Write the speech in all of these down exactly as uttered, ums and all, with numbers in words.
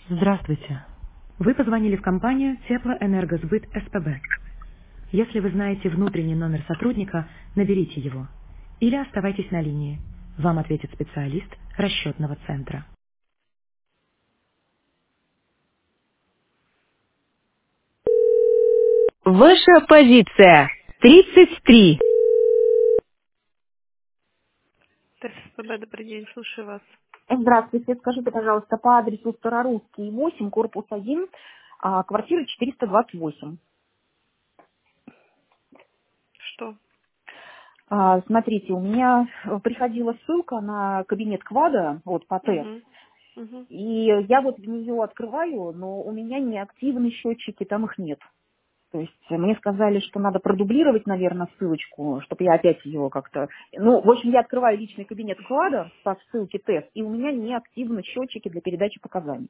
Здравствуйте. Вы позвонили в компанию Теплоэнергосбыт СПБ. Если вы знаете внутренний номер сотрудника, наберите его. Или оставайтесь на линии. Вам ответит специалист расчетного центра. Ваша позиция. тридцать три. ТСПБ, добрый день, слушаю вас. Здравствуйте. Скажите, пожалуйста, по адресу Старорусский, восемь, корпус один, а, квартира четыреста двадцать восемь. Что? А, Смотрите, у меня э, приходила ссылка на кабинет Квада, вот по ТЭС, Угу. Угу. и я вот в нее открываю, но у меня не активны счетчики, там их нет. То есть мне сказали, что надо продублировать, наверное, ссылочку, чтобы я опять ее как-то... Ну, в общем, я открываю личный кабинет Квада по ссылке ТЭС, и у меня не активны счетчики для передачи показаний.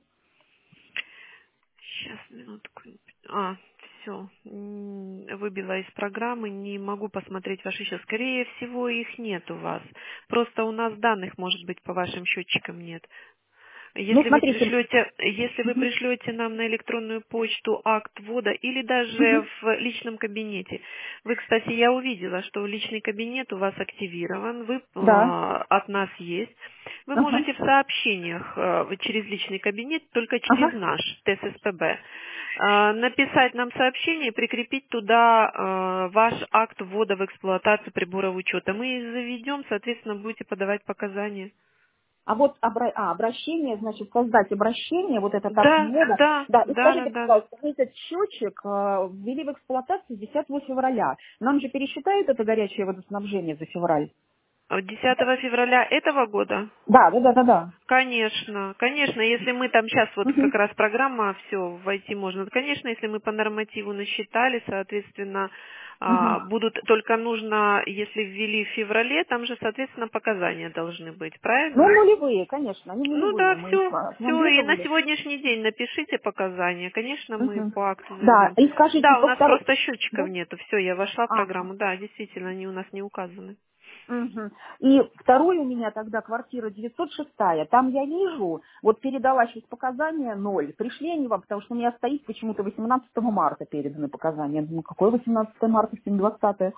Сейчас, минутку. А, все. Выбила из программы, не могу посмотреть ваши счета. Скорее всего, их нет у вас. Просто у нас данных, может быть, по вашим счетчикам нет. Ну, Если вы смотрите. пришлете, если вы Мгм. пришлете нам на электронную почту акт ввода или даже Мгм. в личном кабинете. Вы, кстати, я увидела, что личный кабинет у вас активирован, вы э, Да. от нас есть. Вы Ага. можете в сообщениях э, вы через личный кабинет, только через Ага. наш ТССПБ, э, написать нам сообщение и прикрепить туда э, ваш акт ввода в эксплуатацию приборов учета. Мы их заведем, соответственно, будете подавать показания. А вот обра- а, обращение, значит, создать обращение, вот этот акт Да, ввода. да, Да, и да, да, скажите, да. пожалуйста, мы этот счетчик э, ввели в эксплуатацию десятого февраля. Нам же пересчитают это горячее водоснабжение за февраль? А десятого февраля этого года? Да, да, да, да, да. Конечно, конечно, если мы там сейчас вот как Мгм. раз программа, все, войти можно. Конечно, если мы по нормативу насчитали, соответственно, Мгм. а, будут, только нужно, если ввели в феврале, там же, соответственно, показания должны быть, Ну, правильно? нулевые, конечно, они Ну нулевые. да, Мы их все, все, и на отмондировали. сегодняасшний день напишите показания, конечно, мы Мгм. по акту Да, заведем. и скажите, Да, у по нас второму... просто счетчиков нету, все, я вошла в А, программу, да, действительно, они у нас не указаны. мгм. И второй у меня тогда квартира девятьсот шестая. Там я вижу, вот передала сейчас показания ноль. Пришли они вам, потому что у меня стоит почему-то восемнадцатого марта переданы показания. Я думаю, какое восемнадцатое марта, сегодня двадцатое.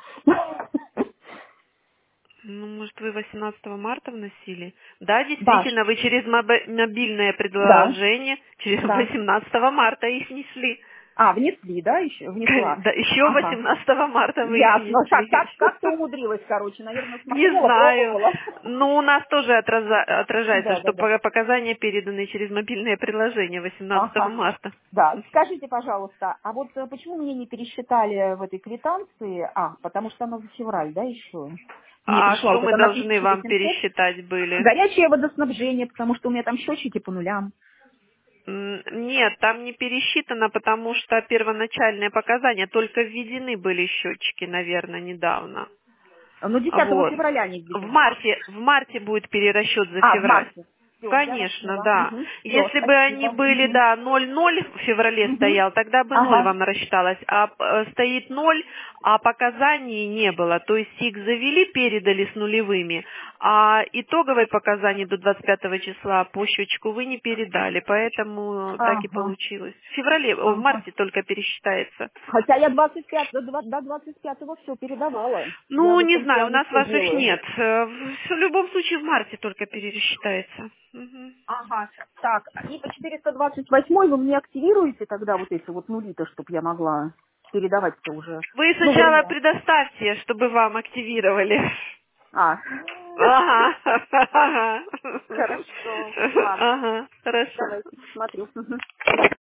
Ну, может, вы восемнадцатого марта вносили? Да, Да, действительно, вы через мобе- мобильное да, предложение, через да. восемнадцатого марта их несли. А, внесли, да, еще внесла? Да, еще Ага. восемнадцатого марта вы их Ясно. Как, внесли. как, как ты умудрилась, короче, наверное, Не смотрела, знаю. пробовала. Но у нас тоже отраза- отражается, Да, да, что да. по- показания переданы через мобильное приложение восемнадцатого Ага. марта. Да, скажите, пожалуйста, а вот э, почему мне не пересчитали в этой квитанции? А, потому что она за февраль, да, еще? Мне А пришла что вот мы эта на должны вам тысяча восемьсот. пересчитать были? Горячее водоснабжение, потому что у меня там счетчики по нулям. М, Нет, там не пересчитано, потому что первоначальные показания только введены были счетчики, наверное, недавно. Но десятого Вот. февраля они В введены. марте, в марте будет перерасчет за А, в февраль. марте. Все, я вас Конечно, поняла. да. Угу. Все, Если бы они спасибо. были, Угу. да, ноль ноль в феврале Угу. стоял, тогда бы ноль Ага. вам рассчиталось. А э, стоит ноль, а показаний не было. То есть их завели, передали с нулевыми, а итоговые показания до двадцать пятого числа по счетчику вы не передали. Поэтому так и Ага. получилось. В феврале, о, в Ага. марте только пересчитается. Хотя я двадцать пятого, до два- до двадцать пятого все передавала. Я Ну, в не этом знаю, у плане нас все ваших делаю. нет. Э, В в любом случае в марте только пересчитается. Мгм. Ага. Так, и по четыреста двадцать восемь вы мне активируете тогда вот эти вот нули-то, чтобы я могла передавать-то уже? Вы Ну, сначала вернее. предоставьте, чтобы вам активировали. А. Ага. Ага. Хорошо. Ладно. Ага. Хорошо. Давайте посмотрю. Мгм.